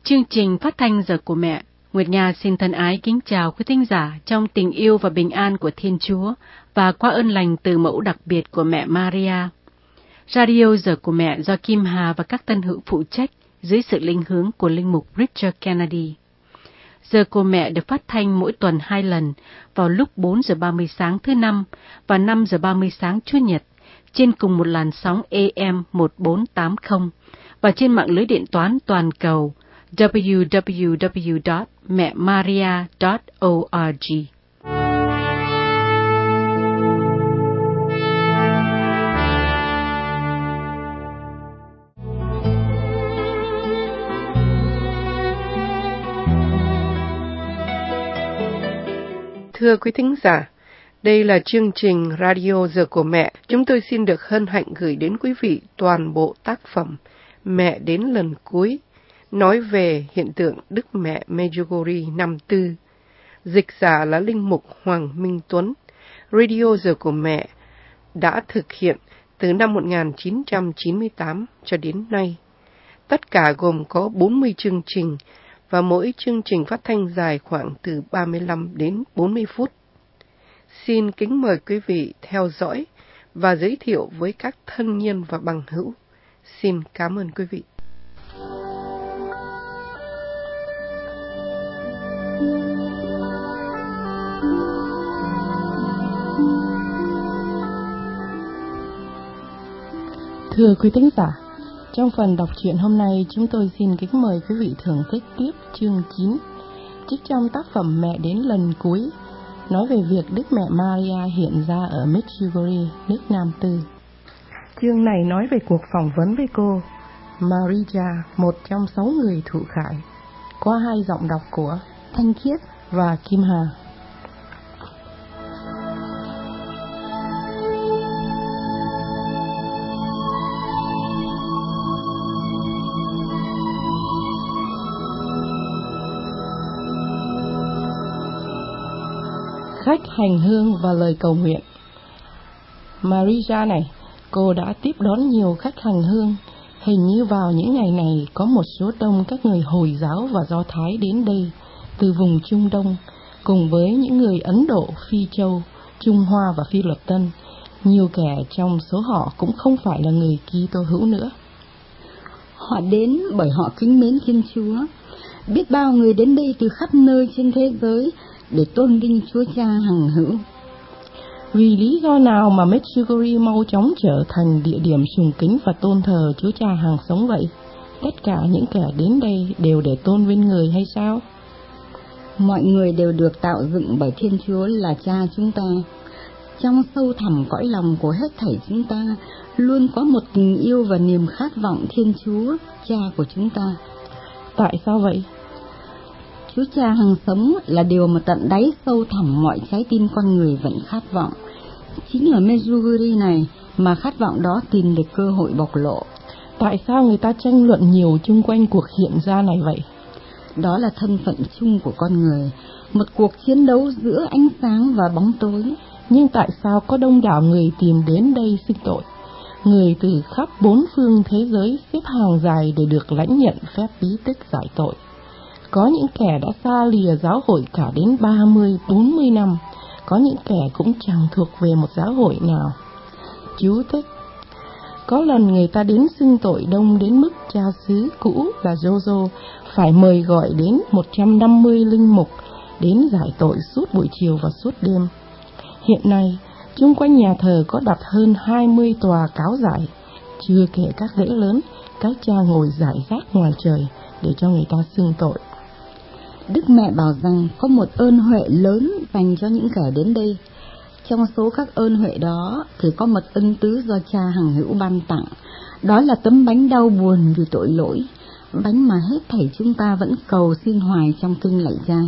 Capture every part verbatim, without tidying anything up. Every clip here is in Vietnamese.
Chương trình phát thanh Giờ của Mẹ, Nguyệt Nga xin thân ái kính chào quý thính giả trong tình yêu và bình an của Thiên Chúa và qua ơn lành từ mẫu đặc biệt của mẹ Maria. Radio Giờ của Mẹ do Kim Hà và các tân hữu phụ trách dưới sự linh hướng của linh mục Richard Kennedy. Giờ của Mẹ được phát thanh mỗi tuần hai lần vào lúc bốn giờ ba mươi sáng thứ Năm và năm giờ ba mươi sáng Chủ nhật trên cùng một làn sóng A M một bốn tám không và trên mạng lưới điện toán toàn cầu w w w chấm mẹ maria chấm org. Thưa quý thính giả, đây là chương trình Radio Giờ của Mẹ. Chúng tôi xin được hân hạnh gửi đến quý vị toàn bộ tác phẩm Mẹ đến lần cuối, nói về hiện tượng Đức Mẹ Medjugorje năm tư. Dịch giả là linh mục Hoàng Minh Tuấn. Radio Giờ của Mẹ đã thực hiện từ năm một nghìn chín trăm chín mươi tám cho đến nay. Tất cả gồm có bốn mươi chương trình và mỗi chương trình phát thanh dài khoảng từ ba mươi lăm đến bốn mươi phút. Xin kính mời quý vị theo dõi và giới thiệu với các thân nhân và bằng hữu. Xin cảm ơn quý vị. Thưa quý thính giả, trong phần đọc truyện hôm nay, chúng tôi xin kính mời quý vị thưởng thức tiếp chương chín, trích trong tác phẩm Mẹ đến lần cuối, nói về việc Đức Mẹ Maria hiện ra ở Medjugorje, nước Nam Tư. Chương này nói về cuộc phỏng vấn với cô Maria, một trong sáu người thụ khải, qua hai giọng đọc của Thanh Khiết và Kim Hà. Khách hành hương và lời cầu nguyện. Maria này, cô đã tiếp đón nhiều khách hành hương. Hình như vào những ngày này có một số đông các người Hồi giáo và Do Thái đến đây từ vùng Trung Đông, cùng với những người Ấn Độ, Phi Châu, Trung Hoa và Phi Luật Tân. Nhiều kẻ trong số họ cũng không phải là người Kitô hữu nữa. Họ đến bởi họ kính mến Thiên Chúa. Biết bao người đến đây từ khắp nơi trên thế giới để tôn vinh Chúa Cha hằng hữu. Vì lý do nào mà Medjugorje mau chóng trở thành địa điểm sùng kính và tôn thờ Chúa Cha hằng sống vậy? Tất cả những kẻ đến đây đều để tôn vinh người hay sao? Mọi người đều được tạo dựng bởi Thiên Chúa là Cha chúng ta. Trong sâu thẳm cõi lòng của hết thảy chúng ta luôn có một tình yêu và niềm khát vọng Thiên Chúa, Cha của chúng ta. Tại sao vậy? Chúa Cha hằng sống là điều mà tận đáy sâu thẳm mọi trái tim con người vẫn khát vọng. Chính ở Medjugorje này mà khát vọng đó tìm được cơ hội bộc lộ. Tại sao người ta tranh luận nhiều chung quanh cuộc hiện ra này vậy? Đó là thân phận chung của con người, một cuộc chiến đấu giữa ánh sáng và bóng tối. Nhưng tại sao có đông đảo người tìm đến đây xưng tội? Người từ khắp bốn phương thế giới xếp hàng dài để được lãnh nhận phép bí tích giải tội. Có những kẻ đã xa lìa giáo hội cả đến ba mươi, bốn mươi năm. Có những kẻ cũng chẳng thuộc về một giáo hội nào. Chú thích: có lần người ta đến xưng tội đông đến mức cha xứ cũ là Jojo phải mời gọi đến một trăm năm mươi linh mục đến giải tội suốt buổi chiều và suốt đêm. Hiện nay, chung quanh nhà thờ có đặt hơn hai mươi tòa cáo giải, chưa kể các lễ lớn, các cha ngồi rải rác ngoài trời để cho người ta xưng tội. Đức Mẹ bảo rằng có một ơn huệ lớn dành cho những kẻ đến đây. Trong số các ơn huệ đó thì có một ân tứ do Cha hằng hữu ban tặng. Đó là tấm bánh đau buồn vì tội lỗi, bánh mà hết thảy chúng ta vẫn cầu xin hoài trong kinh lạy Cha.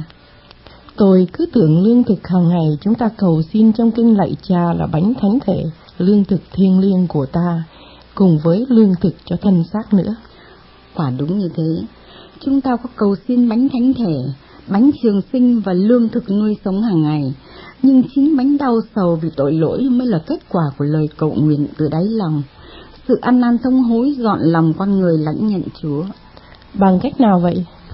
Tôi cứ tưởng lương thực hàng ngày chúng ta cầu xin trong kinh lạy Cha là bánh thánh thể, lương thực thiêng liêng của ta, cùng với lương thực cho thân xác nữa. Quả đúng như thế. Chúng ta có cầu xin bánh thánh thể, bánh trường sinh và lương thực nuôi sống hàng ngày. Nhưng chính bánh đau sầu vì tội lỗi mới là kết quả của lời cầu nguyện từ đáy lòng. Sự ăn năn thông hối dọn lòng con người lãnh nhận Chúa. Bằng cách nào vậy?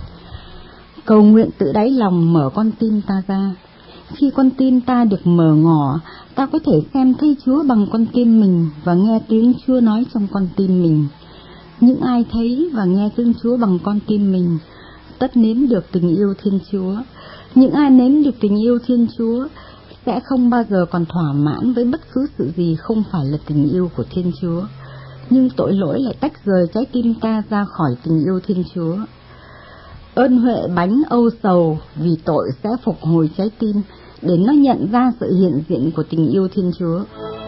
Cầu nguyện tự đáy lòng mở con tim ta ra. Khi con tim ta được mở ngỏ, ta có thể xem thấy Chúa bằng con tim mình và nghe tiếng Chúa nói trong con tim mình. Những ai thấy và nghe tiếng Chúa bằng con tim mình, tất nếm được tình yêu Thiên Chúa. Những ai nếm được tình yêu Thiên Chúa sẽ không bao giờ còn thỏa mãn với bất cứ sự gì không phải là tình yêu của Thiên Chúa. Nhưng tội lỗi lại tách rời trái tim ta ra khỏi tình yêu Thiên Chúa. Ơn huệ bánh âu sầu vì tội sẽ phục hồi trái tim để nó nhận ra sự hiện diện của tình yêu Thiên Chúa.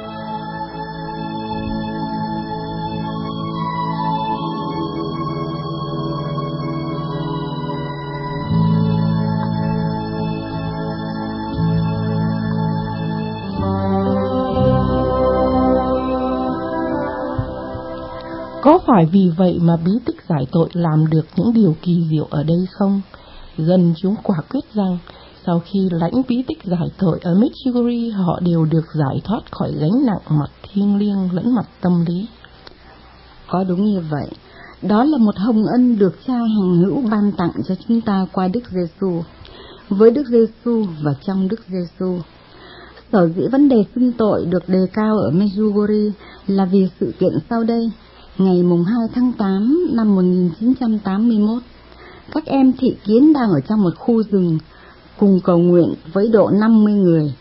Có phải vì vậy mà bí tích giải tội làm được những điều kỳ diệu ở đây không? Dân chúng quả quyết rằng sau khi lãnh bí tích giải tội ở Medjugorje, họ đều được giải thoát khỏi gánh nặng mặt thiêng liêng lẫn mặt tâm lý. Có đúng như vậy. Đó là một hồng ân được Cha hằng hữu ban tặng cho chúng ta qua Đức Giêsu, với Đức Giêsu và trong Đức Giêsu. Sở dĩ vấn đề xưng tội được đề cao ở Medjugorje là vì sự kiện sau đây. Ngày mùng hai tháng tám năm một nghìn chín trăm tám mươi mốt, các em thị kiến đang ở trong một khu rừng cùng cầu nguyện với độ năm mươi người.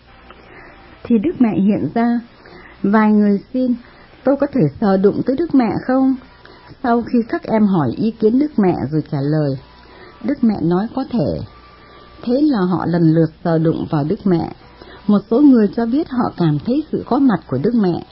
Thì Đức Mẹ hiện ra, vài người xin, tôi có thể sờ đụng tới Đức Mẹ không? Sau khi các em hỏi ý kiến Đức Mẹ rồi trả lời, Đức Mẹ nói có thể. Thế là họ lần lượt sờ đụng vào Đức Mẹ. Một số người cho biết họ cảm thấy sự có mặt của Đức Mẹ.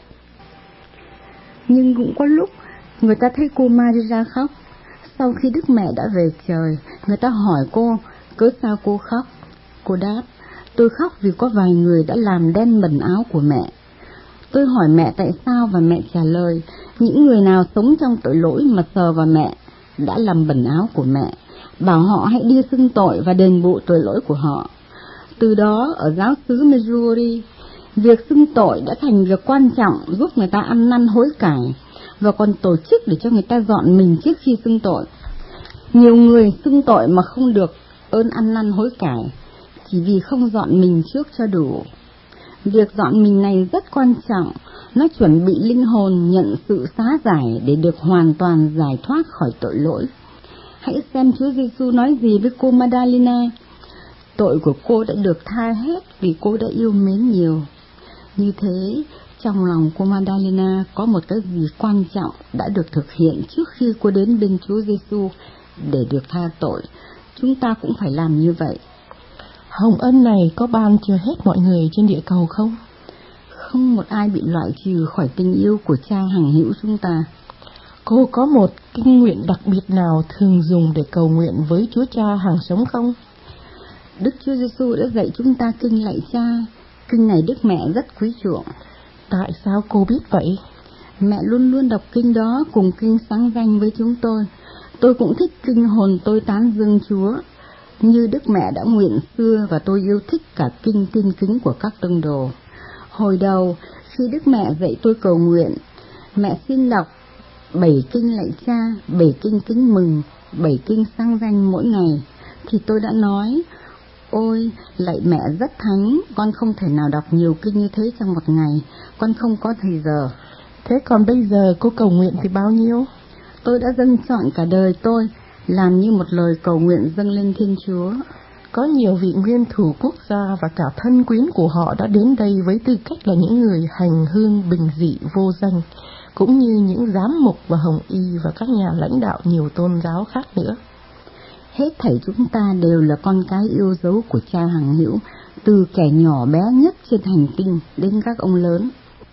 Nhưng cũng có lúc người ta thấy cô Maria khóc. Sau khi Đức Mẹ đã về trời, người ta hỏi cô, cớ sao cô khóc? Cô đáp, tôi khóc vì có vài người đã làm đen bẩn áo của mẹ. Tôi hỏi mẹ tại sao và mẹ trả lời, những người nào sống trong tội lỗi mà sờ vào mẹ đã làm bẩn áo của mẹ, bảo họ hãy đi xưng tội và đền bù tội lỗi của họ. Từ đó ở giáo xứ Medjugorje, việc xưng tội đã thành việc quan trọng giúp người ta ăn năn hối cải và còn tổ chức để cho người ta dọn mình trước khi xưng tội. Nhiều người xưng tội mà không được ơn ăn năn hối cải chỉ vì không dọn mình trước cho đủ. Việc dọn mình này rất quan trọng, nó chuẩn bị linh hồn nhận sự xá giải để được hoàn toàn giải thoát khỏi tội lỗi. Hãy xem Chúa Giêsu nói gì với cô Madalena. Tội của cô đã được tha hết vì cô đã yêu mến nhiều. Như thế, trong lòng cô Madalena có một cái gì quan trọng đã được thực hiện trước khi cô đến bên Chúa Giêsu để được tha tội. Chúng ta cũng phải làm như vậy. Hồng ân này có ban cho hết mọi người trên địa cầu không? Không một ai bị loại trừ khỏi tình yêu của Cha hằng hữu chúng ta. Cô có một kinh nguyện đặc biệt nào thường dùng để cầu nguyện với Chúa Cha hàng sống không? Đức Chúa Giêsu đã dạy chúng ta kinh lạy Cha. Kinh này Đức Mẹ rất quý chuộng. Tại sao cô biết vậy? Mẹ luôn luôn đọc kinh đó cùng kinh sáng danh với chúng tôi. Tôi cũng thích kinh hồn tôi tán dương Chúa, như Đức Mẹ đã nguyện xưa, và tôi yêu thích cả kinh tin kính của các tông đồ. Hồi đầu, khi Đức Mẹ dạy tôi cầu nguyện, mẹ xin đọc bảy kinh lạy Cha, bảy kinh kính mừng, bảy kinh sáng danh mỗi ngày, thì tôi đã nói, ôi, lạy mẹ rất thánh, con không thể nào đọc nhiều kinh như thế trong một ngày, con không có thời giờ. Thế còn bây giờ cô cầu nguyện thì bao nhiêu? Tôi đã dâng trọn cả đời tôi, làm như một lời cầu nguyện dâng lên Thiên Chúa. Có nhiều vị nguyên thủ quốc gia và cả thân quyến của họ đã đến đây với tư cách là những người hành hương bình dị vô danh, cũng như những giám mục và hồng y và các nhà lãnh đạo nhiều tôn giáo khác nữa. Hết thảy chúng ta đều là con cái yêu dấu của Cha hằng hữu, từ kẻ nhỏ bé nhất trên hành tinh đến các ông lớn.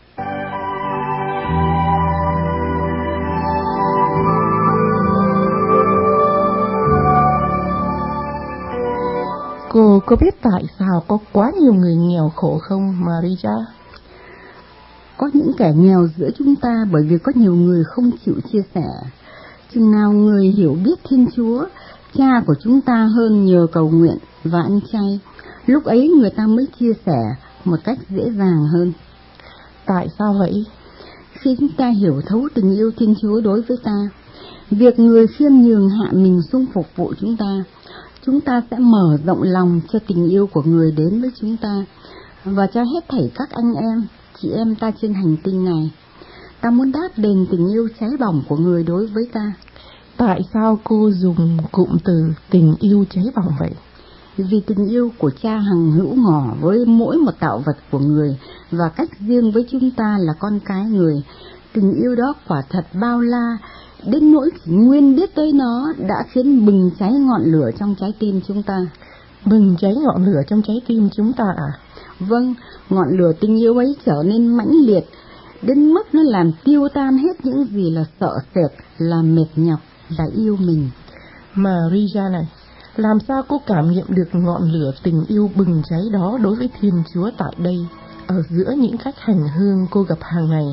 Cô có biết tại sao có quá nhiều người nghèo khổ không, Maria? Có những kẻ nghèo giữa chúng ta bởi vì có nhiều người không chịu chia sẻ. Chừng nào người hiểu biết Thiên Chúa, Cha của chúng ta hơn nhờ cầu nguyện và ăn chay, lúc ấy người ta mới chia sẻ một cách dễ dàng hơn. Tại sao vậy? Khi chúng ta hiểu thấu tình yêu Thiên Chúa đối với ta, việc người khiêm nhường hạ mình xung phục vụ chúng ta, chúng ta sẽ mở rộng lòng cho tình yêu của người đến với chúng ta và cho hết thảy các anh em, chị em ta trên hành tinh này. Ta muốn đáp đền tình yêu cháy bỏng của người đối với ta. Tại sao cô dùng cụm từ tình yêu cháy bỏng vậy? Vì tình yêu của Cha hằng hữu ngỏ với mỗi một tạo vật của người và cách riêng với chúng ta là con cái người. Tình yêu đó quả thật bao la, đến nỗi chỉ nguyên biết tới nó đã khiến bừng cháy ngọn lửa trong trái tim chúng ta. Bừng cháy ngọn lửa trong trái tim chúng ta à? Vâng, ngọn lửa tình yêu ấy trở nên mãnh liệt, đến mức nó làm tiêu tan hết những gì là sợ sệt, là mệt nhọc, là yêu mình. Maria này, làm sao cô cảm nghiệm được ngọn lửa tình yêu bừng cháy đó đối với Thiên Chúa tại đây, ở giữa những khách hành hương cô gặp hàng ngày?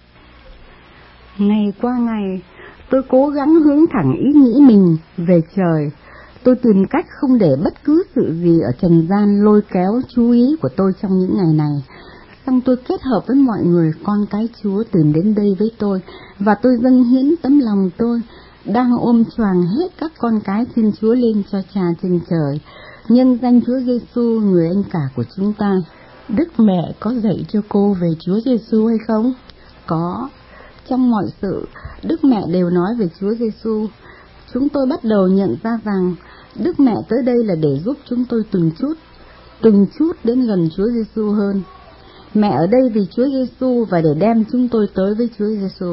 Ngày qua ngày, tôi cố gắng hướng thẳng ý nghĩ mình về trời. Tôi tìm cách không để bất cứ sự gì ở trần gian lôi kéo chú ý của tôi trong những ngày này. Xong tôi kết hợp với mọi người con cái Chúa tìm đến đây với tôi, và tôi dâng hiến tấm lòng tôi, đang ôm choàng hết các con cái Thiên Chúa lên cho Cha trên trời, nhân danh Chúa Giêsu, người anh cả của chúng ta. Đức Mẹ có dạy cho cô về Chúa Giêsu hay không? Có. Trong mọi sự, Đức Mẹ đều nói về Chúa Giêsu. Chúng tôi bắt đầu nhận ra rằng Đức Mẹ tới đây là để giúp chúng tôi từng chút, từng chút đến gần Chúa Giêsu hơn. Mẹ ở đây vì Chúa Giêsu và để đem chúng tôi tới với Chúa Giêsu.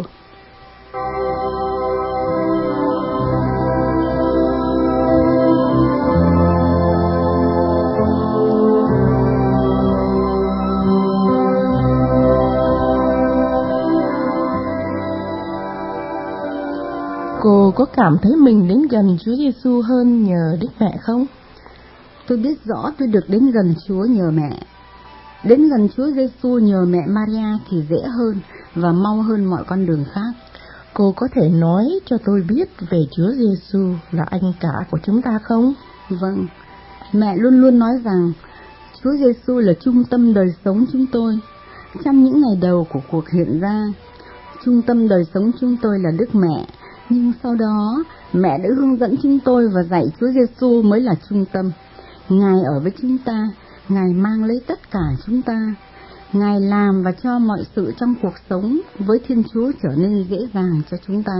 Cô có cảm thấy mình đến gần Chúa Giêsu hơn nhờ Đức Mẹ không? Tôi biết rõ tôi được đến gần Chúa nhờ mẹ. Đến gần Chúa Giêsu nhờ mẹ Maria thì dễ hơn và mau hơn mọi con đường khác. Cô có thể nói cho tôi biết về Chúa Giêsu là anh cả của chúng ta không? Vâng, mẹ luôn luôn nói rằng Chúa Giêsu là trung tâm đời sống chúng tôi. Trong những ngày đầu của cuộc hiện ra, trung tâm đời sống chúng tôi là Đức Mẹ. Nhưng sau đó, mẹ đã hướng dẫn chúng tôi và dạy Chúa Giêsu mới là trung tâm. Ngài ở với chúng ta, Ngài mang lấy tất cả chúng ta. Ngài làm và cho mọi sự trong cuộc sống với Thiên Chúa trở nên dễ dàng cho chúng ta.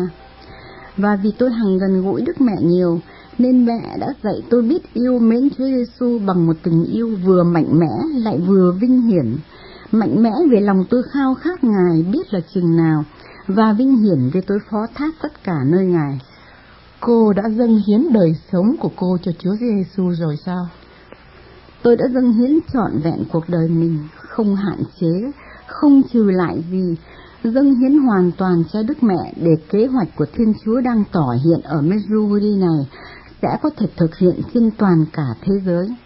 Và vì tôi hằng gần gũi Đức Mẹ nhiều, nên mẹ đã dạy tôi biết yêu mến Chúa Giêsu bằng một tình yêu vừa mạnh mẽ lại vừa vinh hiển. Mạnh mẽ vì lòng tôi khao khát Ngài biết là chừng nào, và vinh hiển vì tôi phó thác tất cả nơi Ngài. Cô đã dâng hiến đời sống của cô cho Chúa Giêsu rồi sao? Tôi đã dâng hiến trọn vẹn cuộc đời mình, không hạn chế, không trừ lại gì, dâng hiến hoàn toàn cho Đức Mẹ để kế hoạch của Thiên Chúa đang tỏ hiện ở Medjugorje này sẽ có thể thực hiện trên toàn cả thế giới.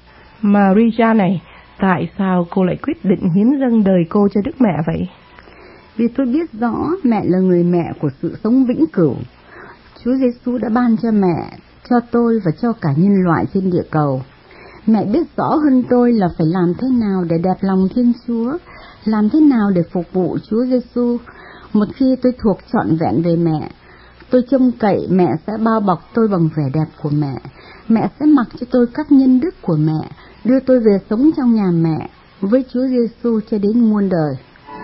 Maria này, tại sao cô lại quyết định hiến dâng đời cô cho Đức Mẹ vậy? Vì tôi biết rõ mẹ là người mẹ của sự sống vĩnh cửu. Chúa Giêsu đã ban cho mẹ, cho tôi và cho cả nhân loại trên địa cầu. Mẹ biết rõ hơn tôi là phải làm thế nào để đẹp lòng Thiên Chúa, làm thế nào để phục vụ Chúa Giêsu. Một khi tôi thuộc trọn vẹn về mẹ, tôi trông cậy mẹ sẽ bao bọc tôi bằng vẻ đẹp của mẹ. Mẹ sẽ mặc cho tôi các nhân đức của mẹ, đưa tôi về sống trong nhà mẹ với Chúa Giêsu cho đến muôn đời.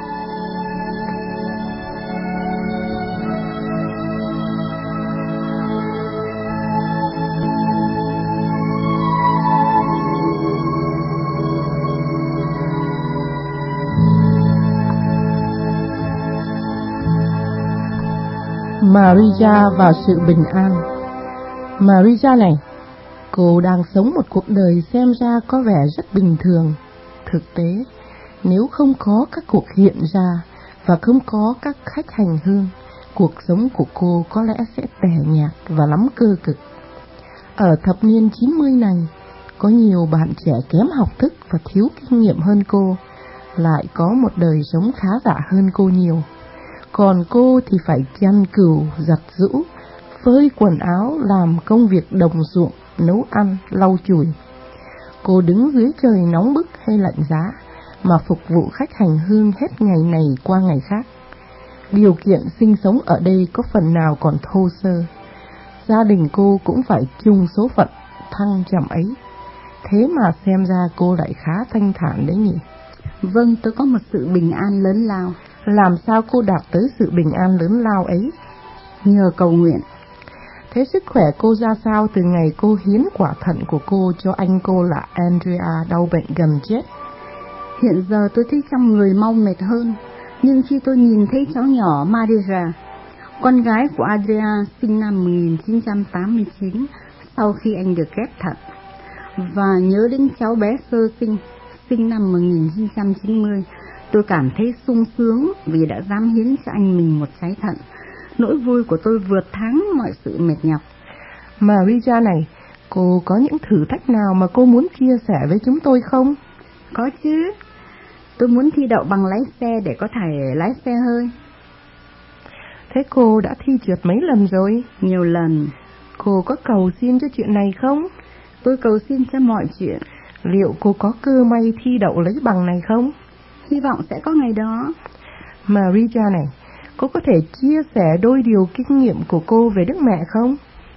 Maria và sự bình an. Maria này, cô đang sống một cuộc đời xem ra có vẻ rất bình thường. Thực tế, nếu không có các cuộc hiện ra và không có các khách hành hương, cuộc sống của cô có lẽ sẽ tẻ nhạt và lắm cơ cực. Ở thập niên chín mươi này, có nhiều bạn trẻ kém học thức và thiếu kinh nghiệm hơn cô, lại có một đời sống khá giả hơn cô nhiều. Còn cô thì phải chăn cừu, giặt giũ, phơi quần áo, làm công việc đồng ruộng, nấu ăn, lau chùi. Cô đứng dưới trời nóng bức hay lạnh giá mà phục vụ khách hành hương hết ngày này qua ngày khác. Điều kiện sinh sống ở đây có phần nào còn thô sơ. Gia đình cô cũng phải chung số phận, thăng trầm ấy. Thế mà xem ra cô lại khá thanh thản đấy nhỉ? Vâng, tôi có một sự bình an lớn lao. Làm sao cô đạt tới sự bình an lớn lao ấy? Nhờ cầu nguyện. Thế sức khỏe cô ra sao từ ngày cô hiến quả thận của cô cho anh cô là Andrea đau bệnh gần chết? Hiện giờ tôi thấy trong người mau mệt hơn, nhưng khi tôi nhìn thấy cháu nhỏ Maria, con gái của Andrea sinh năm một nghìn chín trăm tám mươi chín sau khi anh được ghép thận, và nhớ đến cháu bé sơ sinh sinh năm một nghìn chín trăm chín mươi, tôi cảm thấy sung sướng vì đã dám hiến cho anh mình một trái thận. Nỗi vui của tôi vượt thắng mọi sự mệt nhọc. Maria này, cô có những thử thách nào mà cô muốn chia sẻ với chúng tôi không? Có chứ. Tôi muốn thi đậu bằng lái xe để có thể lái xe hơi. Thế cô đã thi trượt mấy lần rồi? Nhiều lần. Cô có cầu xin cho chuyện này không? Tôi cầu xin cho mọi chuyện. Liệu cô có cơ may thi đậu lấy bằng này không? Hy vọng sẽ có ngày đó. Maria này, cô có thể chia sẻ đôi điều kinh nghiệm của cô về Đức Mẹ không?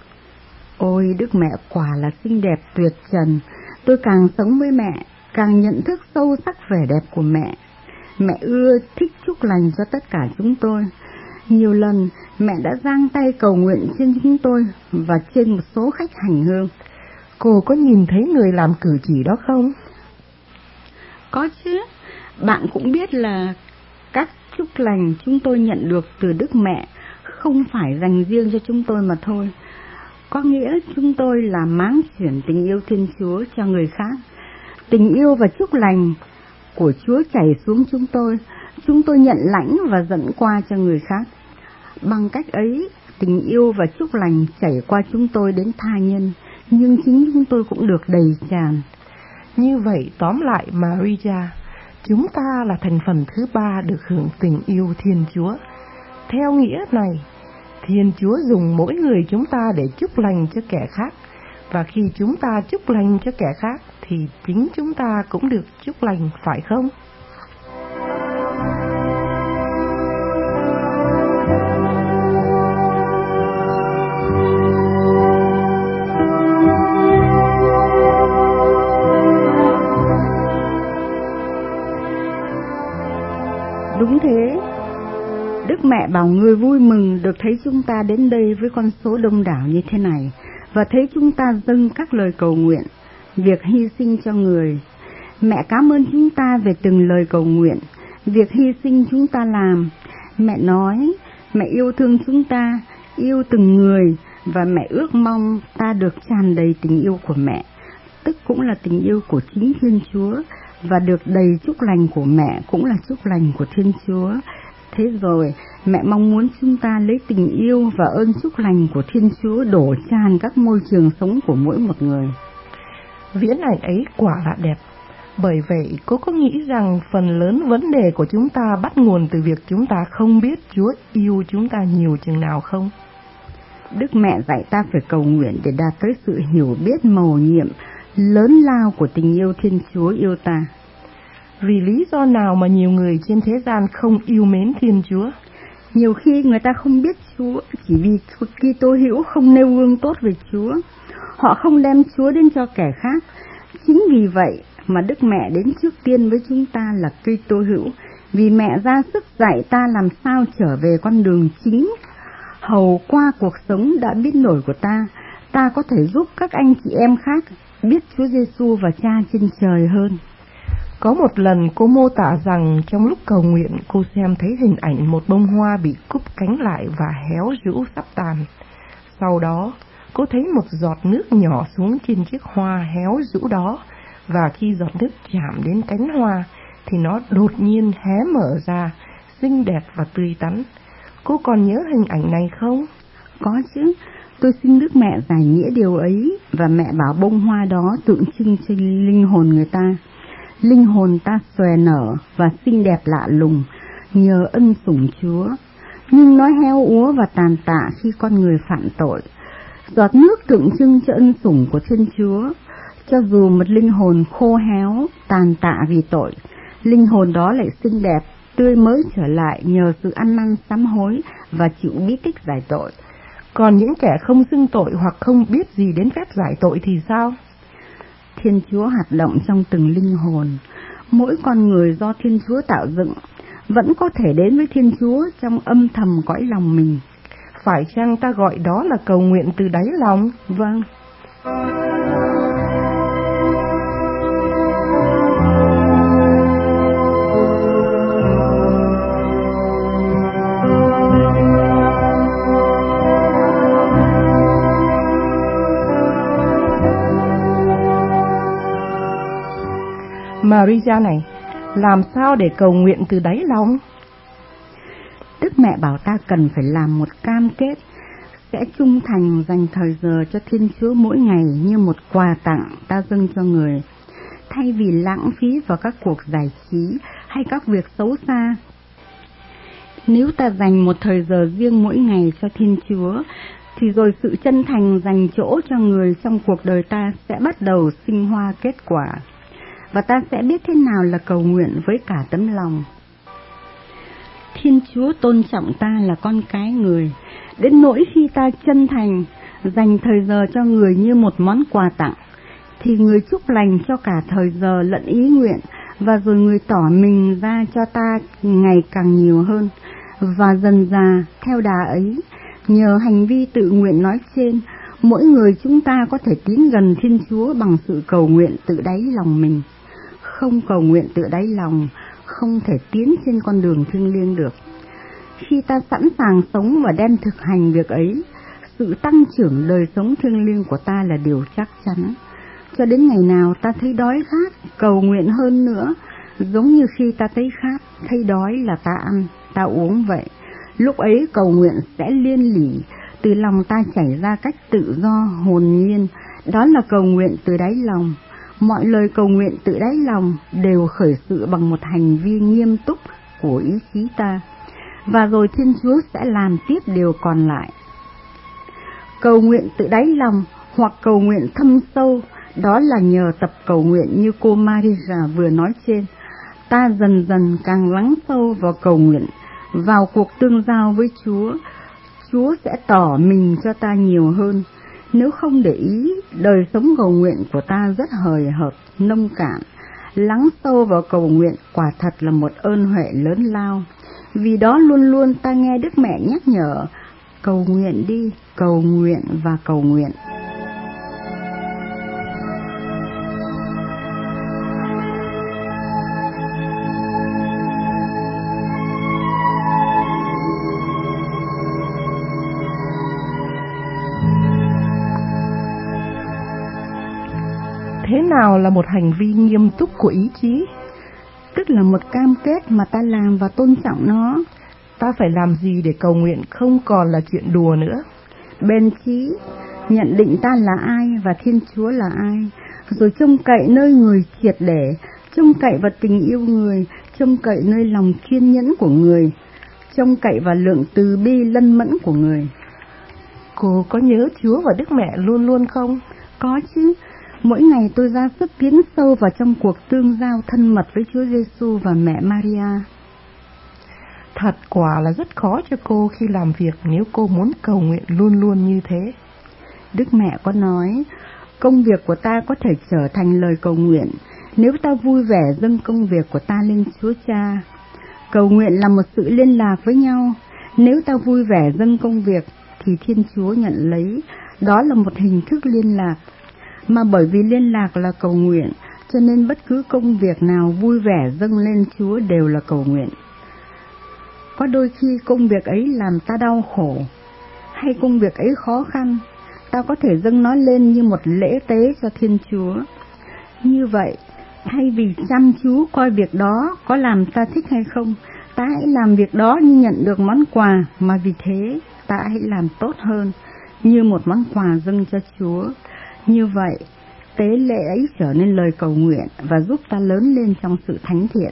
Ôi, Đức Mẹ quả là xinh đẹp tuyệt trần. Tôi càng sống với mẹ, càng nhận thức sâu sắc vẻ đẹp của mẹ. Mẹ ưa thích chúc lành cho tất cả chúng tôi. Nhiều lần mẹ đã giang tay cầu nguyện trên chúng tôi và trên một số khách hành hương. Cô có nhìn thấy người làm cử chỉ đó không? Có chứ. Bạn cũng biết là các chúc lành chúng tôi nhận được từ Đức Mẹ không phải dành riêng cho chúng tôi mà thôi. Có nghĩa chúng tôi là máng chuyển tình yêu Thiên Chúa cho người khác. Tình yêu và chúc lành của Chúa chảy xuống chúng tôi, chúng tôi nhận lãnh và dẫn qua cho người khác. Bằng cách ấy, tình yêu và chúc lành chảy qua chúng tôi đến tha nhân, nhưng chính chúng tôi cũng được đầy tràn. Như vậy tóm lại Maria, chúng ta là thành phần thứ ba được hưởng tình yêu Thiên Chúa. Theo nghĩa này, Thiên Chúa dùng mỗi người chúng ta để chúc lành cho kẻ khác, và khi chúng ta chúc lành cho kẻ khác thì chính chúng ta cũng được chúc lành, phải không? Đúng thế. Đức Mẹ bảo người vui mừng được thấy chúng ta đến đây với con số đông đảo như thế này, và thấy chúng ta dâng các lời cầu nguyện, việc hy sinh cho người. Mẹ cảm ơn chúng ta về từng lời cầu nguyện, việc hy sinh chúng ta làm. Mẹ nói, mẹ yêu thương chúng ta, yêu từng người, và mẹ ước mong ta được tràn đầy tình yêu của mẹ, tức cũng là tình yêu của chính Thiên Chúa, và được đầy chúc lành của mẹ cũng là chúc lành của Thiên Chúa. Thế rồi, mẹ mong muốn chúng ta lấy tình yêu và ơn chúc lành của Thiên Chúa đổ tràn các môi trường sống của mỗi một người. Viễn ảnh ấy quả là đẹp. Bởi vậy, cô có nghĩ rằng phần lớn vấn đề của chúng ta bắt nguồn từ việc chúng ta không biết Chúa yêu chúng ta nhiều chừng nào không? Đức Mẹ dạy ta phải cầu nguyện để đạt tới sự hiểu biết mầu nhiệm lớn lao của tình yêu Thiên Chúa yêu ta. Vì lý do nào mà nhiều người trên thế gian không yêu mến Thiên Chúa? Nhiều khi người ta không biết Chúa chỉ vì Kitô hữu không nêu gương tốt về Chúa. Họ không đem Chúa đến cho kẻ khác. Chính vì vậy mà Đức Mẹ đến trước tiên với chúng ta là Kitô hữu, vì mẹ ra sức dạy ta làm sao trở về con đường chính. Hầu qua cuộc sống đã biết nổi của ta, ta có thể giúp các anh chị em khác biết Chúa Giêsu và Cha trên trời hơn. Có một lần cô mô tả rằng trong lúc cầu nguyện cô xem thấy hình ảnh một bông hoa bị cúp cánh lại và héo rũ sắp tàn. Sau đó, cô thấy một giọt nước nhỏ xuống trên chiếc hoa héo rũ đó, và khi giọt nước chạm đến cánh hoa thì nó đột nhiên hé mở ra, xinh đẹp và tươi tắn. Cô còn nhớ hình ảnh này không? Có chứ, tôi xin Đức Mẹ giải nghĩa điều ấy, và mẹ bảo bông hoa đó tượng trưng cho linh hồn người ta. Linh hồn ta xòe nở và xinh đẹp lạ lùng nhờ ân sủng Chúa, nhưng nó heo úa và tàn tạ khi con người phạm tội. Giọt nước tượng trưng cho ân sủng của Thiên Chúa. Cho dù một linh hồn khô héo, tàn tạ vì tội, linh hồn đó lại xinh đẹp, tươi mới trở lại nhờ sự ăn năn sám hối và chịu bí tích giải tội. Còn những kẻ không xưng tội hoặc không biết gì đến phép giải tội thì sao? Thiên Chúa hoạt động trong từng linh hồn. Mỗi con người do Thiên Chúa tạo dựng vẫn có thể đến với Thiên Chúa trong âm thầm cõi lòng mình. Phải chăng ta gọi đó là cầu nguyện từ đáy lòng? Vâng. Maria này, làm sao để cầu nguyện từ đáy lòng? Đức Mẹ bảo ta cần phải làm một cam kết sẽ trung thành dành thời giờ cho Thiên Chúa mỗi ngày như một quà tặng ta dâng cho người, thay vì lãng phí vào các cuộc giải trí hay các việc xấu xa. Nếu ta dành một thời giờ riêng mỗi ngày cho Thiên Chúa, thì rồi sự chân thành dành chỗ cho người trong cuộc đời ta sẽ bắt đầu sinh hoa kết quả, và ta sẽ biết thế nào là cầu nguyện với cả tấm lòng. Thiên Chúa tôn trọng ta là con cái người, đến nỗi khi ta chân thành dành thời giờ cho người như một món quà tặng, thì người chúc lành cho cả thời giờ lẫn ý nguyện, và rồi người tỏ mình ra cho ta ngày càng nhiều hơn. Và dần dà theo đà ấy, nhờ hành vi tự nguyện nói trên, mỗi người chúng ta có thể tiến gần Thiên Chúa bằng sự cầu nguyện tự đáy lòng mình. Không cầu nguyện tự đáy lòng, không thể tiến trên con đường thiêng liêng được. Khi ta sẵn sàng sống và đem thực hành việc ấy, sự tăng trưởng đời sống thiêng liêng của ta là điều chắc chắn. Cho đến ngày nào ta thấy đói khát, cầu nguyện hơn nữa, giống như khi ta thấy khát, thấy đói là ta ăn, ta uống vậy. Lúc ấy cầu nguyện sẽ liên lỉ, từ lòng ta chảy ra cách tự do, hồn nhiên, đó là cầu nguyện từ đáy lòng. Mọi lời cầu nguyện từ đáy lòng đều khởi sự bằng một hành vi nghiêm túc của ý chí ta, và rồi Thiên Chúa sẽ làm tiếp điều còn lại. Cầu nguyện từ đáy lòng hoặc cầu nguyện thâm sâu, đó là nhờ tập cầu nguyện như cô Maria vừa nói trên. Ta dần dần càng lắng sâu vào cầu nguyện, vào cuộc tương giao với Chúa, Chúa sẽ tỏ mình cho ta nhiều hơn. Nếu không để ý, đời sống cầu nguyện của ta rất hời hợt, nông cạn. Lắng sâu vào cầu nguyện quả thật là một ơn huệ lớn lao. Vì đó luôn luôn ta nghe Đức Mẹ nhắc nhở, cầu nguyện đi, cầu nguyện và cầu nguyện. Thế nào là một hành vi nghiêm túc của ý chí? Tức là một cam kết mà ta làm và tôn trọng nó. Ta phải làm gì để cầu nguyện không còn là chuyện đùa nữa? Bền chí, nhận định ta là ai và Thiên Chúa là ai, rồi trông cậy nơi người triệt để, trông cậy vào tình yêu người, trông cậy nơi lòng kiên nhẫn của người, trông cậy vào lượng từ bi lân mẫn của người. Cô có nhớ Chúa và Đức Mẹ luôn luôn không? Có chứ. Mỗi ngày tôi ra sức tiến sâu vào trong cuộc tương giao thân mật với Chúa Giêsu và mẹ Maria. Thật quả là rất khó cho cô khi làm việc nếu cô muốn cầu nguyện luôn luôn như thế. Đức Mẹ có nói, công việc của ta có thể trở thành lời cầu nguyện nếu ta vui vẻ dâng công việc của ta lên Chúa Cha. Cầu nguyện là một sự liên lạc với nhau. Nếu ta vui vẻ dâng công việc thì Thiên Chúa nhận lấy, đó là một hình thức liên lạc. Mà bởi vì liên lạc là cầu nguyện, cho nên bất cứ công việc nào vui vẻ dâng lên Chúa đều là cầu nguyện. Có đôi khi công việc ấy làm ta đau khổ, hay công việc ấy khó khăn, ta có thể dâng nó lên như một lễ tế cho Thiên Chúa. Như vậy, thay vì chăm chú coi việc đó có làm ta thích hay không, ta hãy làm việc đó như nhận được món quà, mà vì thế ta hãy làm tốt hơn, như một món quà dâng cho Chúa. Như vậy, tế lễ ấy trở nên lời cầu nguyện và giúp ta lớn lên trong sự thánh thiện.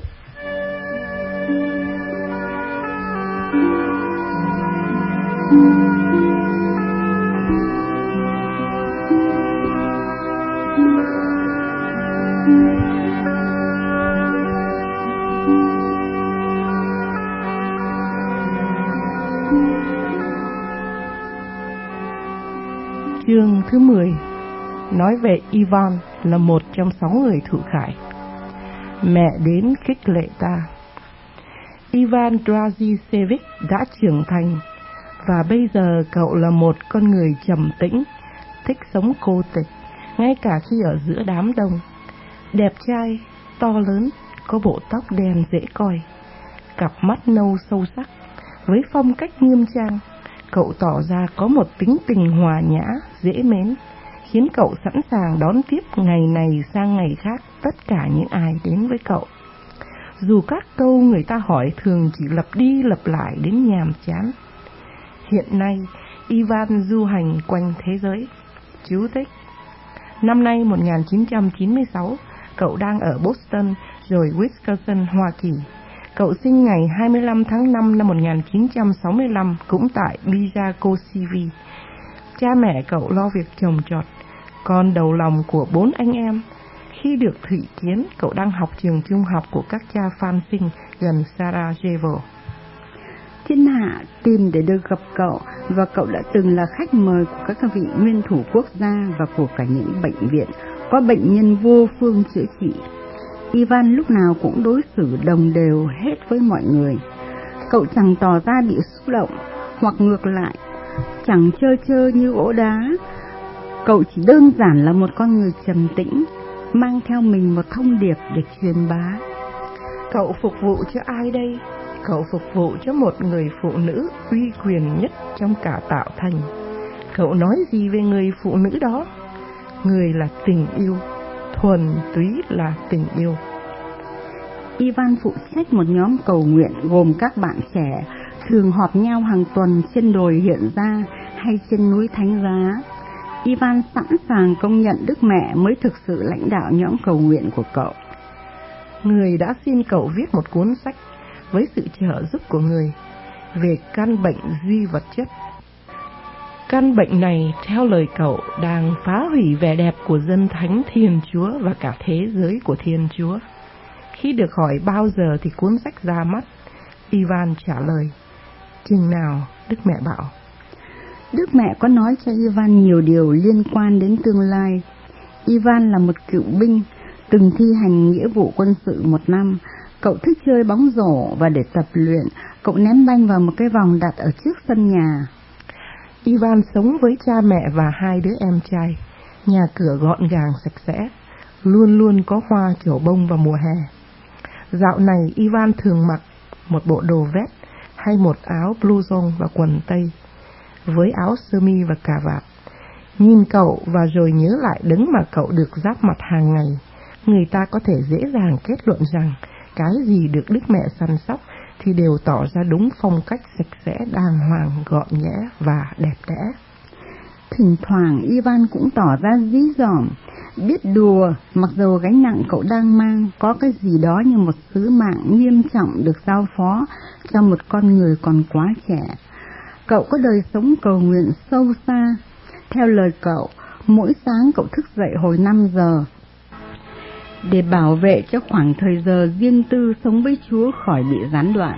chương thứ mười nói về Ivan là một trong sáu người thụ khải. Mẹ đến khích lệ ta. Ivan Dragicevic đã trưởng thành và bây giờ cậu là một con người trầm tĩnh, thích sống cô tịch, ngay cả khi ở giữa đám đông. Đẹp trai, to lớn, có bộ tóc đen dễ coi, cặp mắt nâu sâu sắc, với phong cách nghiêm trang. Cậu tỏ ra có một tính tình hòa nhã, dễ mến, khiến cậu sẵn sàng đón tiếp ngày này sang ngày khác tất cả những ai đến với cậu. Dù các câu người ta hỏi thường chỉ lặp đi lặp lại đến nhàm chán. Hiện nay, Ivan du hành quanh thế giới. Chú thích: năm nay một nghìn chín trăm chín mươi sáu, cậu đang ở Boston rồi Wisconsin, Hoa Kỳ. Cậu sinh ngày hai mươi lăm tháng năm năm một nghìn chín trăm sáu mươi lăm cũng tại Bizakovsky. Cha mẹ cậu lo việc trồng trọt, con đầu lòng của bốn anh em. Khi được thị kiến, cậu đang học trường trung học của các cha Phan Sinh gần Sarajevo. Thiên hạ tìm để được gặp cậu, và cậu đã từng là khách mời của các vị nguyên thủ quốc gia và của cả những bệnh viện có bệnh nhân vô phương chữa trị. Ivan lúc nào cũng đối xử đồng đều hết với mọi người. Cậu chẳng tỏ ra bị xúc động, hoặc ngược lại, chẳng trơ trơ như gỗ đá. Cậu chỉ đơn giản là một con người trầm tĩnh, mang theo mình một thông điệp để truyền bá. Cậu phục vụ cho ai đây? Cậu phục vụ cho một người phụ nữ uy quyền nhất trong cả tạo thành. Cậu nói gì về người phụ nữ đó? Người là tình yêu, thuần túy là tình yêu. Ivan phụ trách một nhóm cầu nguyện gồm các bạn trẻ, thường họp nhau hàng tuần trên đồi Hiện Ra hay trên núi Thánh Giá. Ivan sẵn sàng công nhận Đức Mẹ mới thực sự lãnh đạo nhóm cầu nguyện của cậu. Người đã xin cậu viết một cuốn sách với sự trợ giúp của người về căn bệnh duy vật chất. Căn bệnh này, theo lời cậu, đang phá hủy vẻ đẹp của dân thánh Thiên Chúa và cả thế giới của Thiên Chúa. Khi được hỏi bao giờ thì cuốn sách ra mắt, Ivan trả lời: chừng nào, Đức Mẹ bảo. Đức Mẹ có nói cho Ivan nhiều điều liên quan đến tương lai. Ivan là một cựu binh, từng thi hành nghĩa vụ quân sự một năm. Cậu thích chơi bóng rổ và để tập luyện, cậu ném banh vào một cái vòng đặt ở trước sân nhà. Ivan sống với cha mẹ và hai đứa em trai. Nhà cửa gọn gàng sạch sẽ, luôn luôn có hoa trổ bông vào mùa hè. Dạo này Ivan thường mặc một bộ đồ vest hay một áo blouson và quần tây, với áo sơ mi và cà vạt. Nhìn cậu và rồi nhớ lại đấng mà cậu được giáp mặt hàng ngày, người ta có thể dễ dàng kết luận rằng cái gì được Đức Mẹ săn sóc thì đều tỏ ra đúng phong cách sạch sẽ, đàng hoàng, gọn nhẽ và đẹp đẽ. Thỉnh thoảng Ivan cũng tỏ ra dí dỏm, biết đùa, mặc dù gánh nặng cậu đang mang có cái gì đó như một sứ mạng nghiêm trọng được giao phó cho một con người còn quá trẻ. Cậu có đời sống cầu nguyện sâu xa. Theo lời cậu, mỗi sáng cậu thức dậy hồi năm giờ để bảo vệ cho khoảng thời giờ riêng tư sống với Chúa khỏi bị gián đoạn.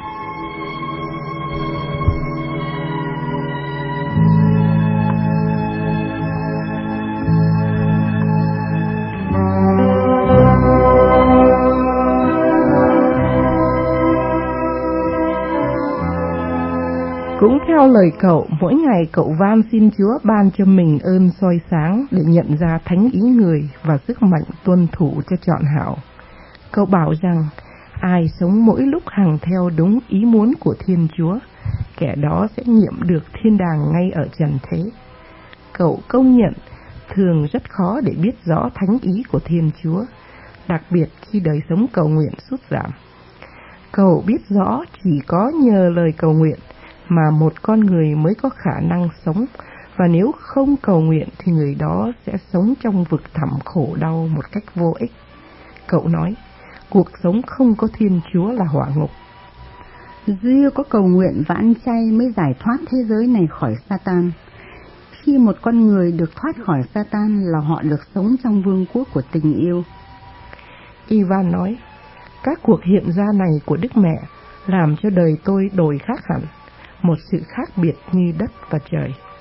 Cũng theo lời cậu, mỗi ngày cậu van xin Chúa ban cho mình ơn soi sáng để nhận ra thánh ý người và sức mạnh tuân thủ cho trọn hảo. Cậu bảo rằng ai sống mỗi lúc hằng theo đúng ý muốn của Thiên Chúa, kẻ đó sẽ nhiệm được thiên đàng ngay ở trần thế. Cậu công nhận thường rất khó để biết rõ thánh ý của Thiên Chúa, đặc biệt khi đời sống cầu nguyện sút giảm. Cậu biết rõ chỉ có nhờ lời cầu nguyện mà một con người mới có khả năng sống, và nếu không cầu nguyện thì người đó sẽ sống trong vực thẳm khổ đau một cách vô ích. Cậu nói, cuộc sống không có Thiên Chúa là hỏa ngục. Duy có cầu nguyện và ăn chay mới giải thoát thế giới này khỏi Satan. Khi một con người được thoát khỏi Satan là họ được sống trong vương quốc của tình yêu. Ivan nói, các cuộc hiện ra này của Đức Mẹ làm cho đời tôi đổi khác hẳn, một sự khác biệt như đất và trời.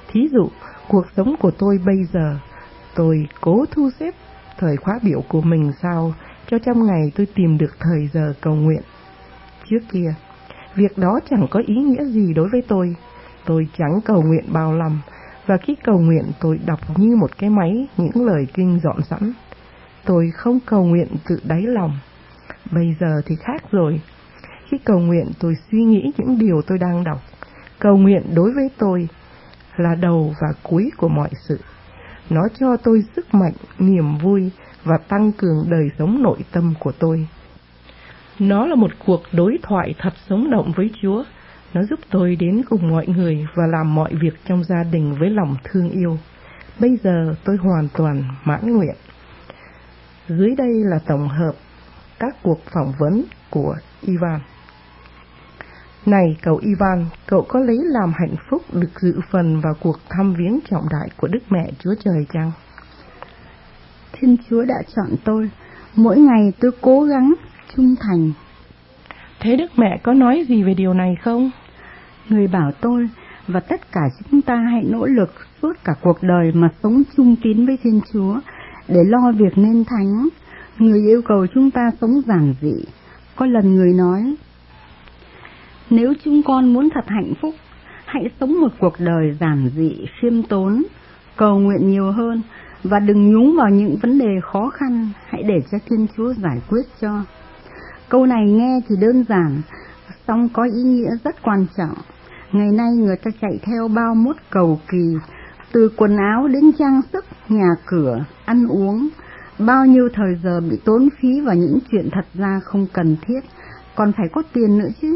Thí dụ, cuộc sống của tôi bây giờ, tôi cố thu xếp thời khóa biểu của mình sao cho trong ngày tôi tìm được thời giờ cầu nguyện. Trước kia, việc đó chẳng có ý nghĩa gì đối với tôi. Tôi chẳng cầu nguyện bao lòng, và khi cầu nguyện tôi đọc như một cái máy những lời kinh dọn sẵn. Tôi không cầu nguyện từ đáy lòng. Bây giờ thì khác rồi. Khi cầu nguyện tôi suy nghĩ những điều tôi đang đọc. Cầu nguyện đối với tôi là đầu và cuối của mọi sự. Nó cho tôi sức mạnh, niềm vui và tăng cường đời sống nội tâm của tôi. Nó là một cuộc đối thoại thật sống động với Chúa. Nó giúp tôi đến cùng mọi người và làm mọi việc trong gia đình với lòng thương yêu. Bây giờ tôi hoàn toàn mãn nguyện. Dưới đây là tổng hợp các cuộc phỏng vấn của Ivan. Này cậu Ivan, cậu có lấy làm hạnh phúc được dự phần vào cuộc thăm viếng trọng đại của Đức Mẹ Chúa Trời chăng? Thiên Chúa đã chọn tôi. Mỗi ngày tôi cố gắng trung thành. Thế Đức Mẹ có nói gì về điều này không? Người bảo tôi và tất cả chúng ta hãy nỗ lực suốt cả cuộc đời mà sống chung tín với Thiên Chúa để lo việc nên thánh. Người yêu cầu chúng ta sống giản dị. Có lần người nói, nếu chúng con muốn thật hạnh phúc, hãy sống một cuộc đời giản dị, khiêm tốn, cầu nguyện nhiều hơn và đừng nhúng vào những vấn đề khó khăn, hãy để cho Thiên Chúa giải quyết cho. Câu này nghe thì đơn giản, song có ý nghĩa rất quan trọng. Ngày nay người ta chạy theo bao mốt cầu kỳ, từ quần áo đến trang sức, nhà cửa, ăn uống. Bao nhiêu thời giờ bị tốn phí vào những chuyện thật ra không cần thiết, còn phải có tiền nữa chứ.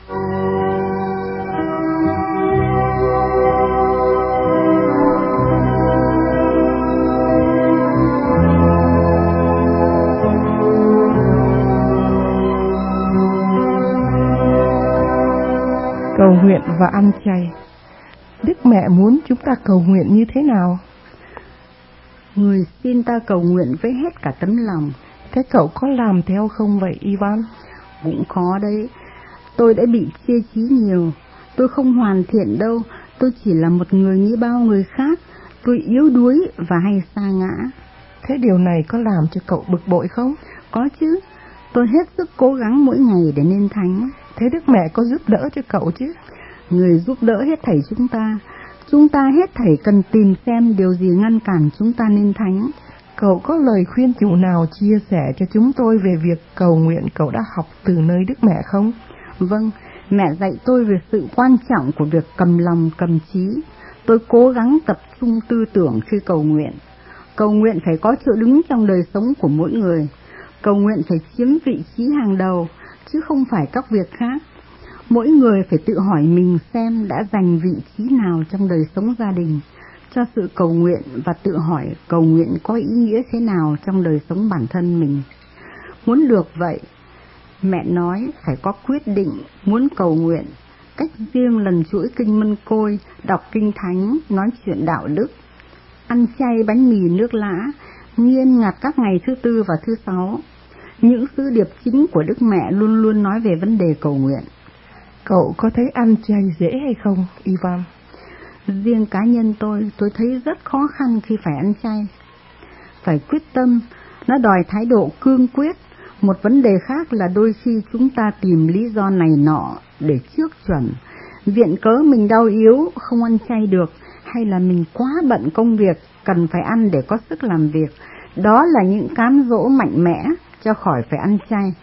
Cầu nguyện và ăn chay. Đức Mẹ muốn chúng ta cầu nguyện như thế nào? Người xin ta cầu nguyện với hết cả tấm lòng. Thế cậu có làm theo không vậy Ivan? Cũng khó đấy. Tôi đã bị chê chí nhiều. Tôi không hoàn thiện đâu. Tôi chỉ là một người như bao người khác. Tôi yếu đuối và hay sa ngã. Thế điều này có làm cho cậu bực bội không? Có chứ. Tôi hết sức cố gắng mỗi ngày để nên thánh. Thế Đức Mẹ có giúp đỡ cho cậu chứ? Người giúp đỡ hết thảy chúng ta. Chúng ta hết thảy cần tìm xem điều gì ngăn cản chúng ta nên thánh. Cậu có lời khuyên chủ nào chia sẻ cho chúng tôi về việc cầu nguyện cậu đã học từ nơi Đức Mẹ không? Vâng, mẹ dạy tôi về sự quan trọng của việc cầm lòng cầm trí. Tôi cố gắng tập trung tư tưởng khi cầu nguyện. Cầu nguyện phải có chỗ đứng trong đời sống của mỗi người. Cầu nguyện phải chiếm vị trí hàng đầu, chứ không phải các việc khác. Mỗi người phải tự hỏi mình xem đã giành vị trí nào trong đời sống gia đình cho sự cầu nguyện, và tự hỏi cầu nguyện có ý nghĩa thế nào trong đời sống bản thân mình. Muốn được vậy, mẹ nói phải có quyết định muốn cầu nguyện, cách riêng lần chuỗi kinh Mân Côi, đọc kinh thánh, nói chuyện đạo đức, ăn chay bánh mì nước lã, nghiêm ngặt các ngày thứ tư và thứ sáu. Những sứ điệp chính của Đức Mẹ luôn luôn nói về vấn đề cầu nguyện. Cậu có thấy ăn chay dễ hay không, Ivan? Riêng cá nhân tôi, tôi thấy rất khó khăn khi phải ăn chay. Phải quyết tâm, nó đòi thái độ cương quyết. Một vấn đề khác là đôi khi chúng ta tìm lý do này nọ để trước chuẩn, viện cớ mình đau yếu, không ăn chay được, hay là mình quá bận công việc, cần phải ăn để có sức làm việc. Đó là những cám dỗ mạnh mẽ cho khỏi phải ăn chay.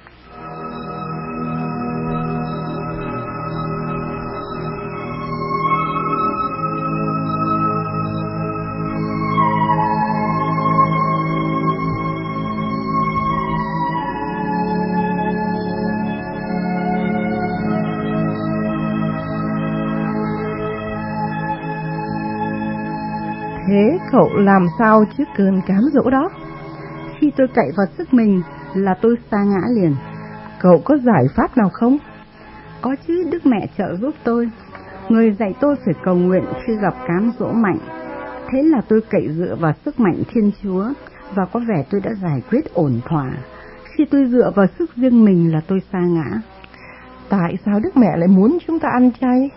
Thế cậu làm sao trước cơn cám dỗ đó? Khi tôi cậy vào sức mình là tôi sa ngã liền. Cậu có giải pháp nào không? Có chứ, Đức Mẹ trợ giúp tôi. Người dạy tôi phải cầu nguyện khi gặp cám dỗ mạnh. Thế là tôi cậy dựa vào sức mạnh Thiên Chúa, và có vẻ tôi đã giải quyết ổn thỏa. Khi tôi dựa vào sức riêng mình là tôi sa ngã. Tại sao Đức Mẹ lại muốn chúng ta ăn chay?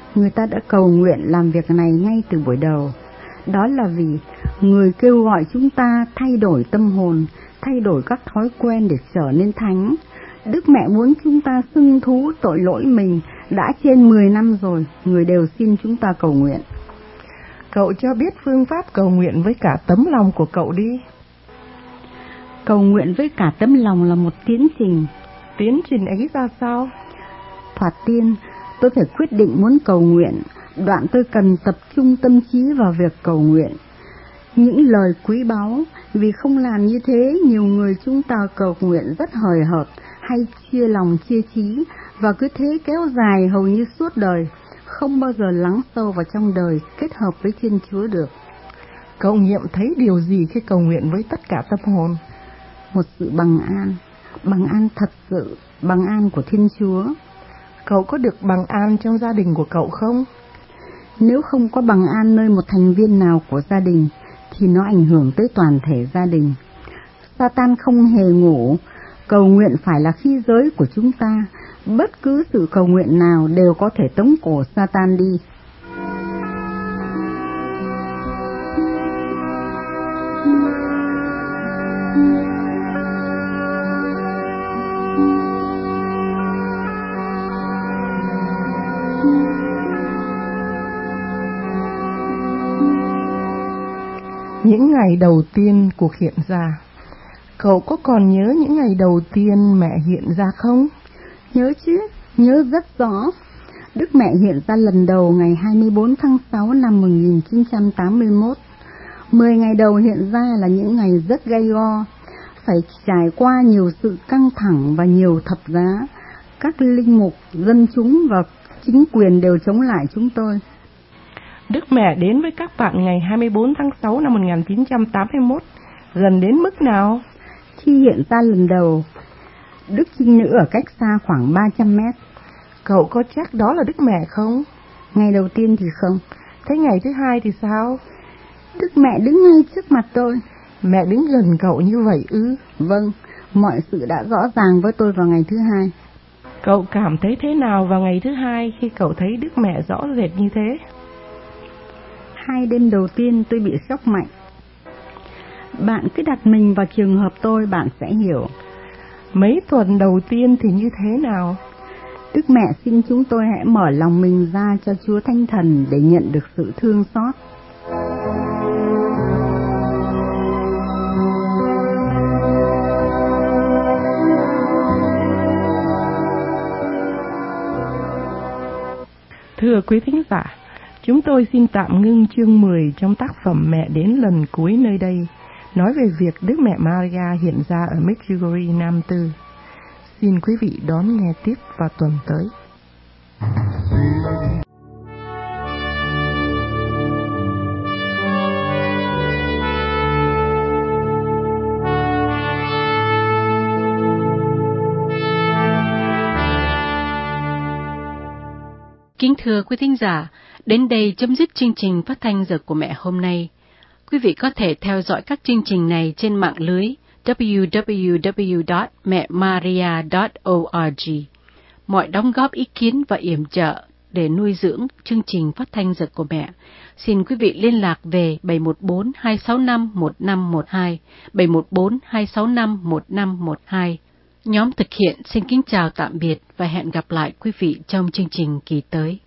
Người ta đã cầu nguyện làm việc này ngay từ buổi đầu. Đó là vì người kêu gọi chúng ta thay đổi tâm hồn, thay đổi các thói quen để trở nên thánh. Đức Mẹ muốn chúng ta xưng thú tội lỗi mình đã trên mười năm rồi, người đều xin chúng ta cầu nguyện. Cậu cho biết phương pháp cầu nguyện với cả tấm lòng của cậu đi. Cầu nguyện với cả tấm lòng là một tiến trình. Tiến trình ấy ra sao? Thoạt tiên, tôi phải quyết định muốn cầu nguyện. Đoạn tôi cần tập trung tâm trí vào việc cầu nguyện. Những lời quý báu, vì không làm như thế, nhiều người chúng ta cầu nguyện rất hời hợt, hay chia lòng chia trí, và cứ thế kéo dài hầu như suốt đời, không bao giờ lắng sâu vào trong đời, kết hợp với Thiên Chúa được. Cậu nghiệm thấy điều gì khi cầu nguyện với tất cả tâm hồn? Một sự bằng an, bằng an thật sự, bằng an của Thiên Chúa. Cậu có được bằng an trong gia đình của cậu không? Nếu không có bằng an nơi một thành viên nào của gia đình, thì nó ảnh hưởng tới toàn thể gia đình. Satan không hề ngủ, cầu nguyện phải là khí giới của chúng ta. Bất cứ sự cầu nguyện nào đều có thể tống cổ Satan đi. Những ngày đầu tiên cuộc hiện ra, cậu có còn nhớ những ngày đầu tiên mẹ hiện ra không? Nhớ chứ, nhớ rất rõ. Đức Mẹ hiện ra lần đầu ngày hai mươi bốn tháng sáu năm một nghìn chín trăm tám mươi mốt. Mười ngày đầu hiện ra là những ngày rất gay go, phải trải qua nhiều sự căng thẳng và nhiều thập giá. Các linh mục, dân chúng và chính quyền đều chống lại chúng tôi. Đức Mẹ đến với các bạn ngày hai mươi bốn tháng sáu năm một nghìn chín trăm tám mươi mốt, gần đến mức nào? Khi hiện ra lần đầu, Đức Trinh Nữ ở cách xa khoảng ba trăm mét. Cậu có chắc đó là Đức Mẹ không? Ngày đầu tiên thì không. Thế ngày thứ hai thì sao? Đức Mẹ đứng ngay trước mặt tôi. Mẹ đứng gần cậu như vậy ư? Vâng, mọi sự đã rõ ràng với tôi vào ngày thứ hai. Cậu cảm thấy thế nào vào ngày thứ hai khi cậu thấy Đức Mẹ rõ rệt như thế? Hai đêm đầu tiên tôi bị sốc mạnh. Bạn cứ đặt mình vào trường hợp tôi, bạn sẽ hiểu. Mấy tuần đầu tiên thì như thế nào? Đức Mẹ xin chúng tôi hãy mở lòng mình ra cho Chúa Thánh Thần để nhận được sự thương xót. Thưa quý thính giả, chúng tôi xin tạm ngưng chương mười trong tác phẩm Mẹ đến lần cuối nơi đây, nói về việc Đức Mẹ Maria hiện ra ở Medjugorje Nam Tư. Xin quý vị đón nghe tiếp vào tuần tới. Kính thưa quý thính giả, đến đây chấm dứt chương trình phát thanh Giờ của Mẹ hôm nay. Quý vị có thể theo dõi các chương trình này trên mạng lưới w w w chấm mẹ maria chấm org. Mọi đóng góp ý kiến và yểm trợ để nuôi dưỡng chương trình phát thanh Giờ của Mẹ, xin quý vị liên lạc về bảy một bốn hai sáu năm một năm một hai, bảy một bốn hai sáu năm một năm một hai. Nhóm thực hiện xin kính chào tạm biệt và hẹn gặp lại quý vị trong chương trình kỳ tới.